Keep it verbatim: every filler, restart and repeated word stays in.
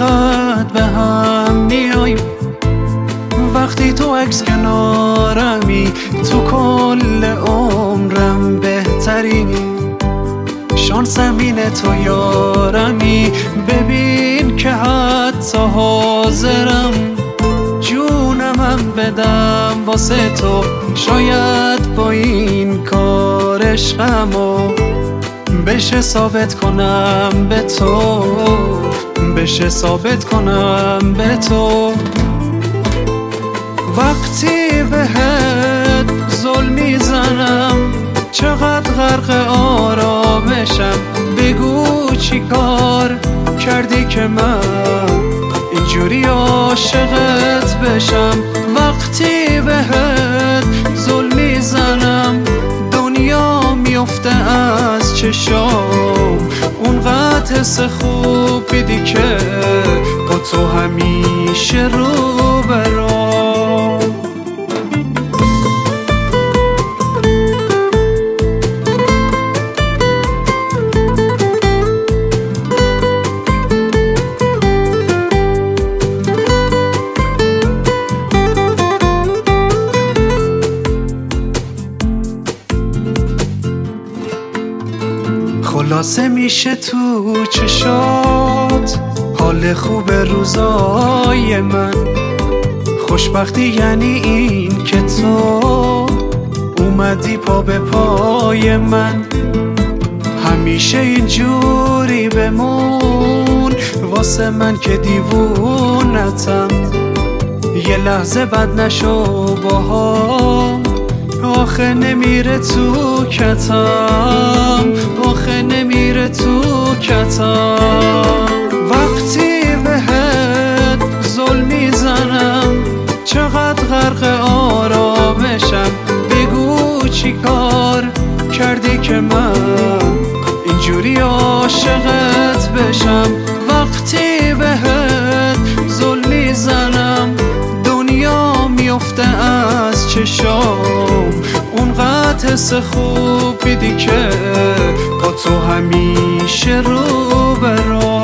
چقدر به هم میاییم وقتی تو عکس کنارمی، تو کل عمرم بهترینی، شانسم اینه تو یارمی. ببین که حتی حاضرم جونمم بدم واسه تو، شاید با این کار عشقمو بشه ثابت کنم به تو، بشه ثابت کنم به تو. وقتی بهت ظلم میزنم چقدر غرق آرامشم، بگو چی کار کردی که من اینجوری عاشقت بشم. وقتی بهت ظلم میزنم دنیا میفته از چشام، اونقدر حس خوب بیدی که با تو همیشه رو برام. خلاصه میشه تو چشات حال خوب روزای من، خوشبختی یعنی این که تو اومدی پا به پای من. همیشه اینجوری بمون واسه من که دیوونتم، یه لحظه بد نشو باها، آخه نمیره تو کتم، آخه نمیره تو کتم. وقتی بهت ظلم میزنم چقدر غرق آرامشم، بگو چی کار کردی که من اینجوری عاشقت بشم. وقتی بهت ظلم میزنم دنیا میفته از چشام، اونقدر حس خوب بیدی که با تو همیشه رو برام.